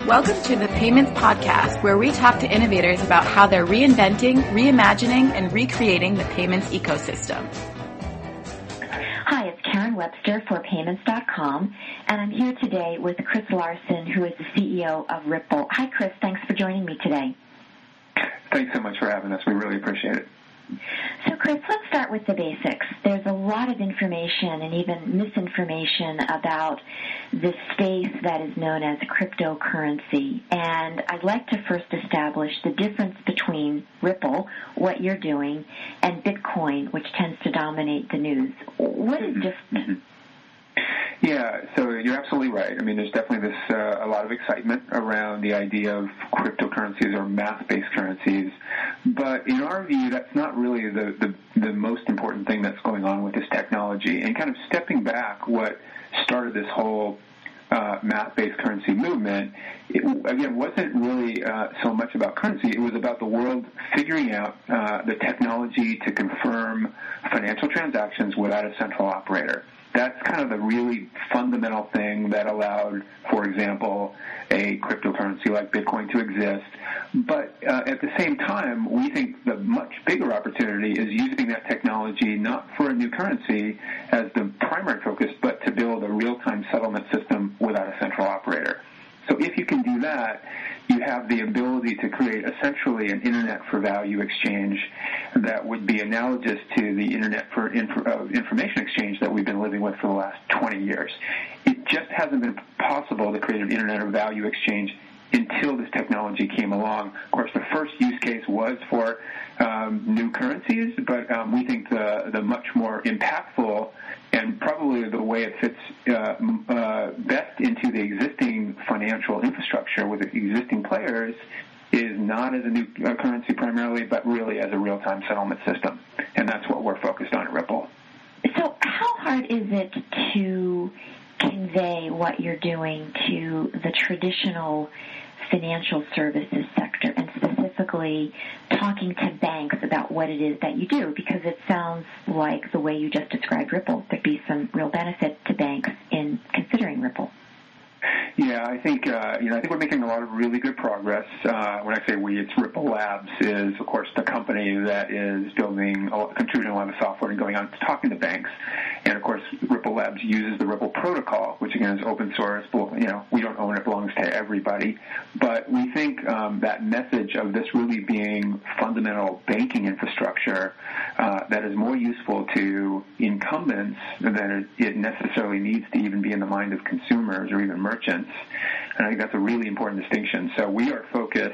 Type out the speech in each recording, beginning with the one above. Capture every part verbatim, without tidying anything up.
Welcome to the Payments Podcast, where we talk to innovators about how they're reinventing, reimagining, and recreating the payments ecosystem. Hi, it's Karen Webster for Payments dot com, and I'm here today with Chris Larson, who is the C E O of Ripple. Hi, Chris. Thanks for joining me today. Thanks so much for having us. We really appreciate it. So, Chris, let's start with the basics. There's a lot of information and even misinformation about this space that is known as cryptocurrency. And I'd like to first establish the difference between Ripple, what you're doing, and Bitcoin, which tends to dominate the news. What is different? Yeah, so you're absolutely right. I mean, there's definitely this uh, a lot of excitement around the idea of cryptocurrencies or math-based currencies. But in our view, that's not really the, the, the most important thing that's going on with this technology. And kind of stepping back, what started this whole uh, math-based currency movement, it, again, wasn't really uh, so much about currency. It was about the world figuring out uh, the technology to confirm financial transactions without a central operator. That's kind of the really fundamental thing that allowed, for example, a cryptocurrency like Bitcoin to exist. But uh, at the same time, we think the much bigger opportunity is using that technology not for a new currency as the primary focus, but to build a real-time settlement system without a central operator. So if you can do that, you have the ability to create essentially an Internet for Value exchange that would be analogous to the Internet for inf- uh, Information exchange that we've been living with for the last twenty years. It just hasn't been possible to create an Internet of Value exchange until this technology came along. Of course, the first use case was for um, new currencies, but um, we think the, the much more impactful and probably the way it fits uh, uh, best into the existing financial infrastructure with the existing players is not as a new uh, currency primarily, but really as a real-time settlement system. And that's what we're focused on at Ripple. So how hard is it to convey what you're doing to the traditional financial services sector, and specifically talking to banks about what it is that you do? Because it sounds like the way you just described Ripple, there'd be some real benefit to banks in considering Ripple. Yeah, I think uh, you know I think we're making a lot of really good progress. Uh, when I say we, it's Ripple Labs is of course the company that is building, a lot, contributing a lot of software and going out to talking to banks. And of course, Ripple Labs uses the Ripple protocol, which again is open source. You know, we don't own it; it belongs to everybody. But we think um, that message of this really being fundamental banking infrastructure uh, that is more useful to incumbents than it necessarily needs to even be in the mind of consumers or even merchants. And I think that's a really important distinction. So we are focused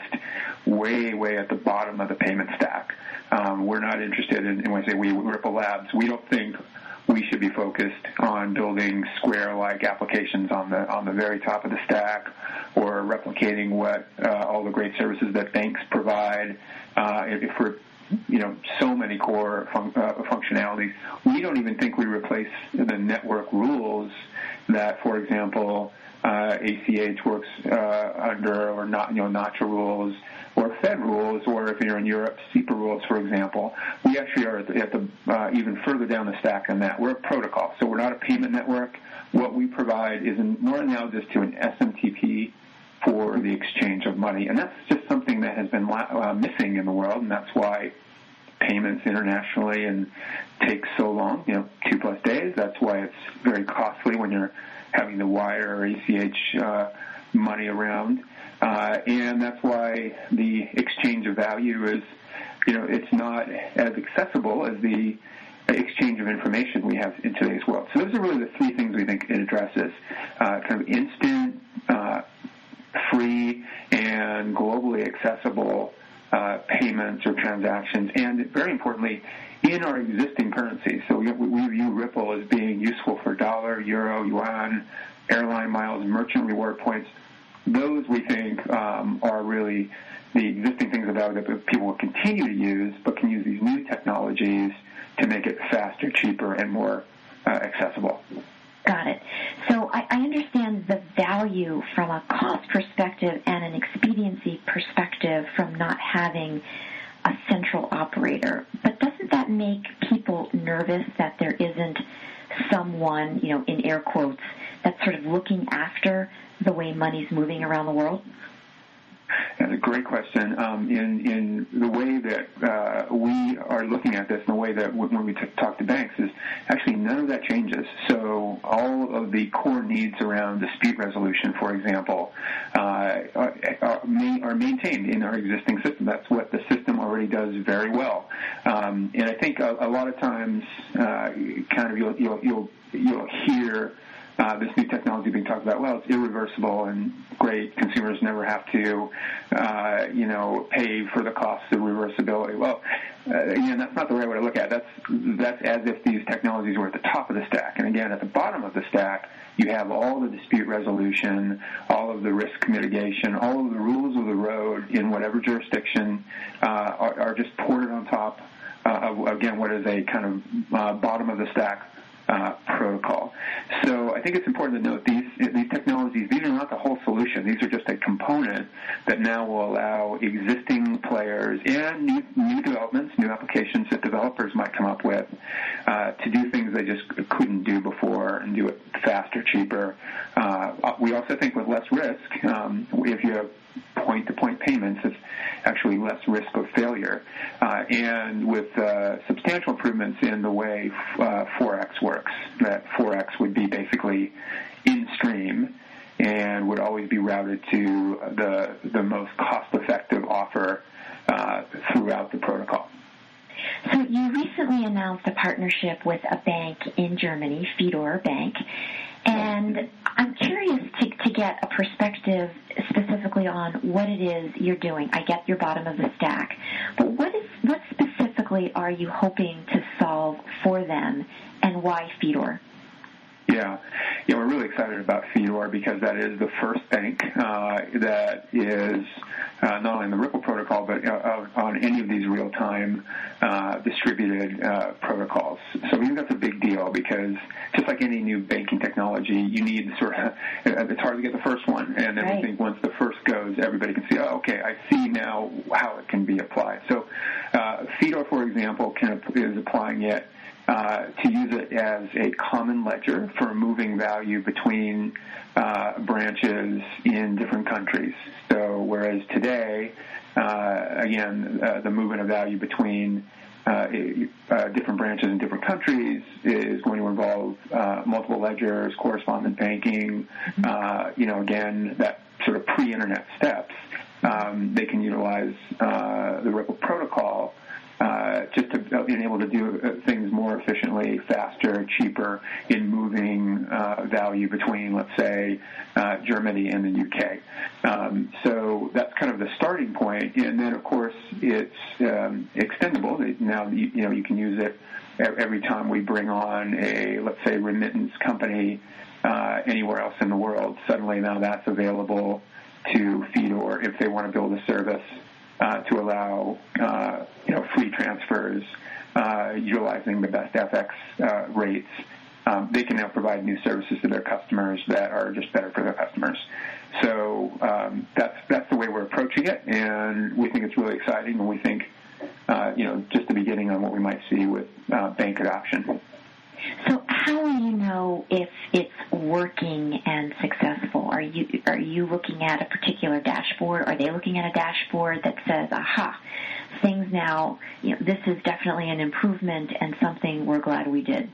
way, way at the bottom of the payment stack. Um, we're not interested in, and when I say we, Ripple Labs, we don't think we should be focused on building Square-like applications on the on the very top of the stack, or replicating what uh, all the great services that banks provide. Uh, if we're you know, so many core fun- uh, functionalities. We don't even think we replace the network rules that, for example, uh, A C H works uh, under, or not, you know, Nacha rules, or Fed rules, or if you're in Europe, SEPA rules, for example. We actually are at the, at the uh, even further down the stack than that. We're a protocol, so we're not a payment network. What we provide is more analogous to an S M T P for the exchange of money, and that's just something that has been uh, missing in the world, and that's why payments internationally and takes so long, you know, two plus days. That's why it's very costly when you're having to wire or A C H uh, money around, uh, and that's why the exchange of value is, you know, it's not as accessible as the exchange of information we have in today's world. So those are really the three things we think it addresses: uh, kind of instant, uh, free, and globally accessible uh, payments or transactions, and very importantly, in our existing currencies. So we, we view Ripple as being useful for dollar, euro, yuan, airline miles, merchant reward points. Those, we think, um, are really the existing things about it that people will continue to use, but can use these new technologies to make it faster, cheaper, and more uh, accessible. Got it. So I, I understand the value from a cost perspective and an expediency perspective from not having a central operator. But doesn't that make people nervous that there isn't someone, you know, in air quotes, that's sort of looking after the way money's moving around the world? That's a great question. Um, in in the way that uh, we are looking at this, and the way that w- when we t- talk to banks, is actually none of that changes. So all of the core needs around dispute resolution, for example, uh, are, are, ma- are maintained in our existing system. That's what the system already does very well. Um, and I think a, a lot of times, uh, kind of you'll you'll you'll, you'll hear. Uh, this new technology being talked about, well, it's irreversible and great. Consumers never have to, uh, you know, pay for the costs of reversibility. Well, uh, again, that's not the right way to look at it. That's, that's as if these technologies were at the top of the stack. And again, at the bottom of the stack, you have all the dispute resolution, all of the risk mitigation, all of the rules of the road in whatever jurisdiction uh, are, are just ported on top uh, of, again, what is a kind of uh, bottom of the stack Uh, protocol. So I think it's important to note these these technologies, these are not the whole solution. These are just a component that now will allow existing players and new, new developments, new applications that developers might come up with uh, to do things they just couldn't do before and do it faster, cheaper. Uh, we also think with less risk, um, if you have point-to-point payments, it's actually less risk of failure. Uh, and with uh, substantial improvements in the way uh, Forex works, that Forex would be basically in-stream and would always be routed to the, the most cost-effective offer uh, throughout the protocol. So you recently announced a partnership with a bank in Germany, Fidor Bank, and I'm curious to, to get a perspective specifically on what it is you're doing. I get your bottom of the stack, but what is what specifically are you hoping to solve for them, and why Fidor? Yeah, yeah, we're really excited about Fidor because that is the first bank uh, that is uh, not only in the Ripple protocol, but uh, on any of these real-time uh, distributed uh, protocols. So we think that's a big deal because just like any new banking technology, you need sort of, it's hard to get the first one. And then right. we think once the first goes, everybody can see, oh, okay, I see now how it can be applied. So uh, Fidor, for example, can, is applying it Uh, to use it as a common ledger for moving value between uh, branches in different countries. So whereas today, uh, again, uh, the movement of value between uh, uh, different branches in different countries is going to involve uh, multiple ledgers, correspondent banking, uh, you know, again, that sort of pre-internet steps. Um, they can utilize uh, the Ripple protocol Uh, just to be able to do uh, things more efficiently, faster, cheaper in moving uh, value between, let's say, uh, Germany and the U K. Um, so that's kind of the starting point. And then, of course, it's um, extendable. Now, you, you know, you can use it every time we bring on a, let's say, remittance company uh, anywhere else in the world. Suddenly now that's available to Fidor if they want to build a service Uh, to allow, uh, you know, free transfers, uh, utilizing the best F X uh, rates. Um, they can now provide new services to their customers that are just better for their customers. So um, that's that's the way we're approaching it, and we think it's really exciting, and we think, uh, you know, just the beginning on what we might see with uh, bank adoption. So how will you know if it's working and successful? Are you are you looking at a particular dashboard? Are they looking at a dashboard that says, aha, things now, you know, this is definitely an improvement and something we're glad we did?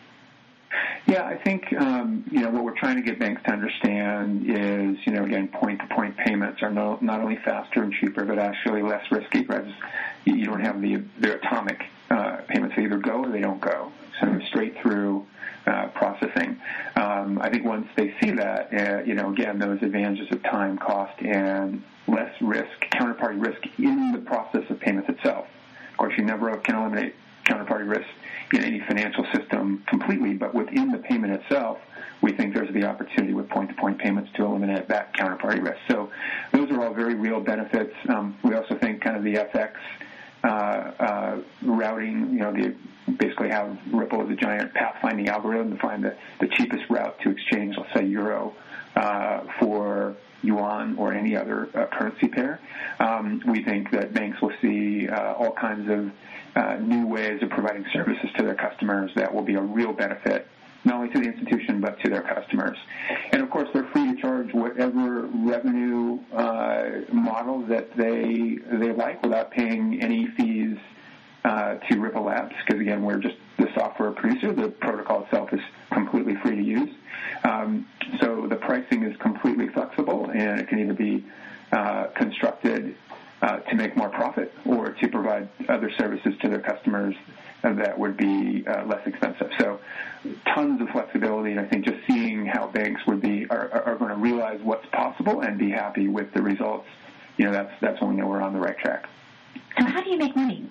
Yeah, I think, um, you know, what we're trying to get banks to understand is, you know, again, point-to-point payments are no, not only faster and cheaper, but actually less risky, right? You don't have the, the atomic uh, payments. They either go or they don't go. So straight through uh, processing. Um, I think once they see that, uh, you know, again, those advantages of time, cost, and less risk, counterparty risk in the process of payments itself. Of course, you never can eliminate counterparty risk in any financial system completely, but within the payment itself, we think there's the opportunity with point-to-point payments to eliminate that counterparty risk. So those are all very real benefits. Um, we also think kind of the F X uh, uh, routing, you know, the basically have Ripple as a giant pathfinding algorithm to find the, the cheapest route to exchange, let's say, euro uh, for yuan or any other uh, currency pair. Um, we think that banks will see uh, all kinds of uh, new ways of providing services to their customers that will be a real benefit not only to the institution but to their customers. And, of course, they're free to charge whatever revenue uh, model that they they like without paying any fees uh, to Ripple Labs, because, again, we're just the software producer. The protocol itself is completely free to use. Um, so the pricing is completely flexible, and it can either be uh, constructed uh, to make more profit or to provide other services to their customers that would be uh, less expensive. So tons of flexibility, and I think just seeing how banks would be are, are going to realize what's possible and be happy with the results, you know, that's that's when we know we're on the right track. So how do you make money?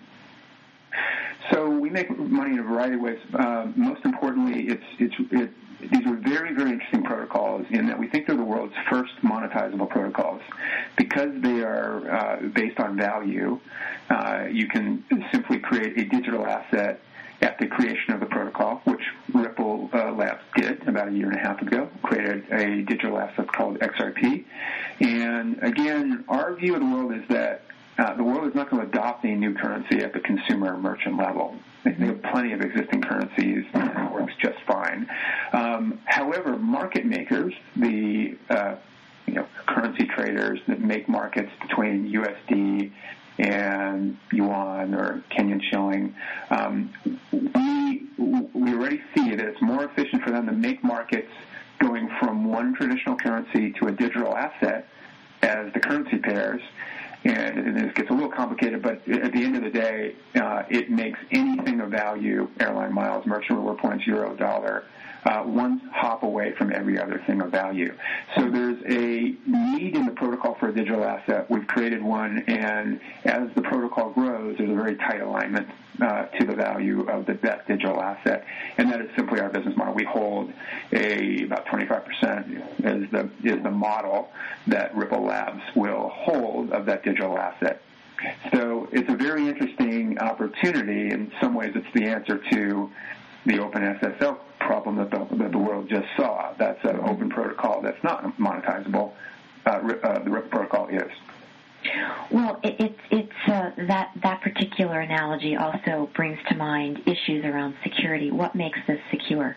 So we make money in a variety of ways. Uh, most importantly, it's it's it, these are very, very interesting protocols in that we think they're the world's first monetizable protocols. Because they are uh, based on value, uh, you can simply create a digital asset at the creation of the protocol, which Ripple uh, Labs did about a year and a half ago, created a digital asset called X R P. And again, our view of the world is that uh, the world is not going to adopt a new currency at the consumer merchant level. They have plenty of existing currencies, and it works just fine. Um, however, market makers, the uh, you know currency traders that make markets between U S D and yuan or Kenyan shilling, um, we we already see that it's more efficient for them to make markets going from one traditional currency to a digital asset as the currency pairs. And, and this gets a little complicated, but at the end of the day, uh, it makes anything of value, airline miles, merchant reward points, euro, dollar, uh, one hop away from every other thing of value. So there's a need in the protocol for a digital asset. We've created one, and as the protocol grows, there's a very tight alignment uh, to the value of the, that digital asset, and that is simply our business model. We hold a about twenty-five percent is the is the model that Ripple Labs will hold of that digital asset. So it's a very interesting opportunity. In some ways, it's the answer to the open S S L problem that the, that the world just saw. That's an open protocol that's not monetizable. Uh, uh, the Ripple protocol is. Well, it, it's it's uh, that that particular analogy also brings to mind issues around security. What makes this secure?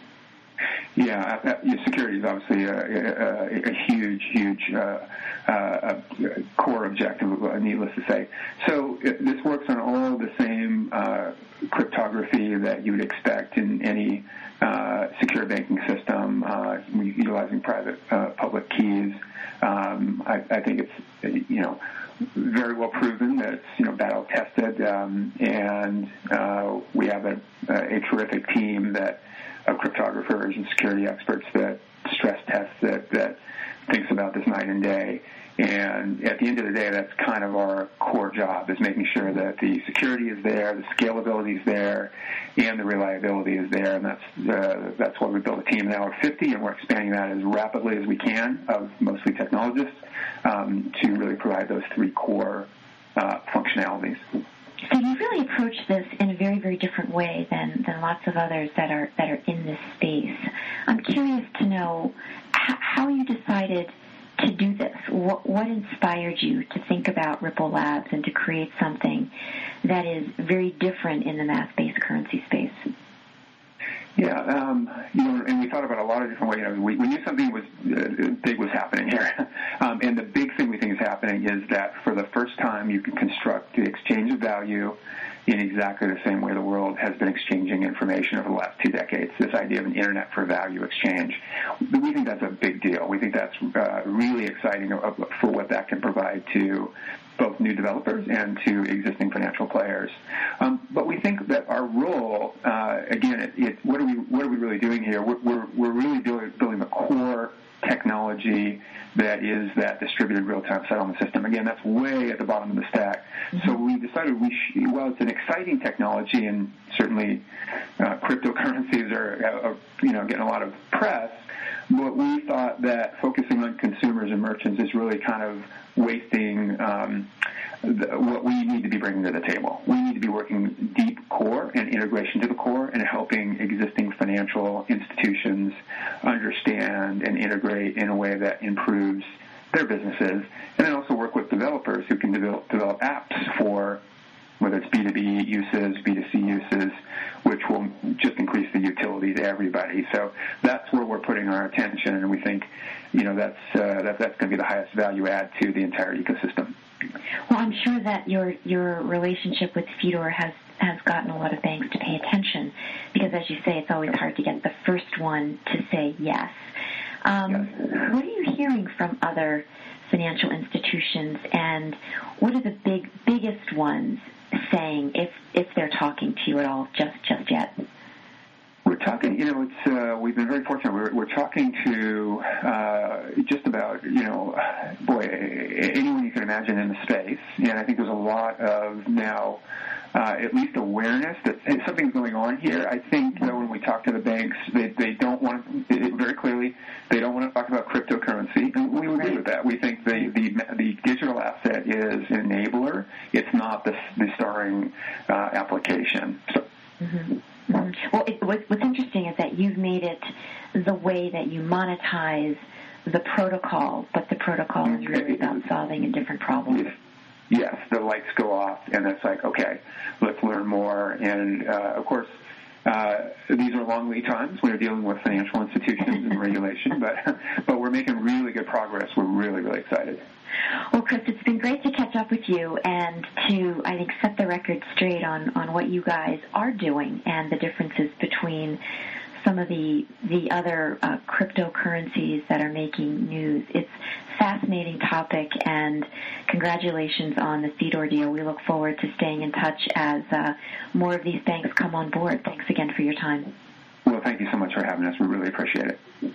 Yeah, uh, security is obviously a, a, a huge, huge uh, uh, core objective, needless to say. So it, this works on all the same uh, cryptography that you would expect in any uh, secure banking system, uh, utilizing private uh, public keys. Um, I, I think it's, you know, very well proven that it's, you know, battle tested, um, and uh, we have a, a terrific team that of cryptographers and security experts that stress tests it, that thinks about this night and day. And at the end of the day, that's kind of our core job, is making sure that the security is there, the scalability is there, and the reliability is there. And that's uh, that's why we built a team now of fifty, and we're expanding that as rapidly as we can, of mostly technologists, um, to really provide those three core uh, functionalities. So you really approach this in a very, very different way than, than lots of others that are that are in this space. I'm curious to know h- how you decided to do this. What, what inspired you to think about Ripple Labs and to create something that is very different in the mass-based currency space? Yeah, um, you know, and we thought about a lot of different ways. You know, we, we knew something was uh, big was happening here, um, and the big thing we think is happening is that for the first time you can construct the exchange of value in exactly the same way the world has been exchanging information over the last two decades. This idea of an internet for value exchange, we think that's a big deal. We think that's uh, really exciting for what that can provide to both new developers and to existing financial players. Um, but we think that our role, uh, again, it, it, what are we what are we really doing here? We're we're, we're really doing, building the core technology that is that distributed real-time settlement system. Again, that's way at the bottom of the stack. Mm-hmm. So we decided we sh- well, it's an exciting technology, and certainly uh, cryptocurrencies are, are you know getting a lot of press. But we thought that focusing on consumers and merchants is really kind of wasting um, the, what we need to be bringing to the table. We need to be working deep core and integration to the core and helping existing financial institutions understand and integrate in a way that improves their businesses, and then also work with developers who can develop, develop apps for whether it's B two B uses, B two C uses, which will just increase the utility to everybody. So that's where we're putting our attention, and we think, you know, that's uh, that, that's going to be the highest value add to the entire ecosystem. Well, I'm sure that your your relationship with Fedor has, has gotten a lot of banks to pay attention, because as you say, it's always hard to get the first one to say yes. Um, yes. What are you hearing from other financial institutions, and what are the big biggest ones saying, if if they're talking to you at all just just yet? We're talking, you know, it's uh, we've been very fortunate. We're, we're talking to uh, just about, you know, boy, anyone you can imagine in the space, and I think there's a lot of now uh, at least awareness that something's going on here. I think, though, when we talk to the banks, they, they don't want, it, very clearly, they don't want to talk about cryptocurrency, and we agree with that. We think the, the, the digital asset is an enabler. It's not the, the starring uh, application. So, mm-hmm. Mm-hmm. Well, it, what, what's interesting is that you've made it the way that you monetize the protocol, but the protocol is really about solving a different problem. Yes, the lights go off, and it's like, okay, let's learn more. And, uh, of course, uh, these are long lead times when you're dealing with financial institutions and regulation, but but we're making really good progress. We're really, really excited. Well, Chris, it's been great to catch up with you and to, I think, set the record straight on, on what you guys are doing and the differences between some of the the other uh, cryptocurrencies that are making news. It's a fascinating topic, and congratulations on the Fedor deal. We look forward to staying in touch as uh, more of these banks come on board. Thanks again for your time. Well, thank you so much for having us. We really appreciate it.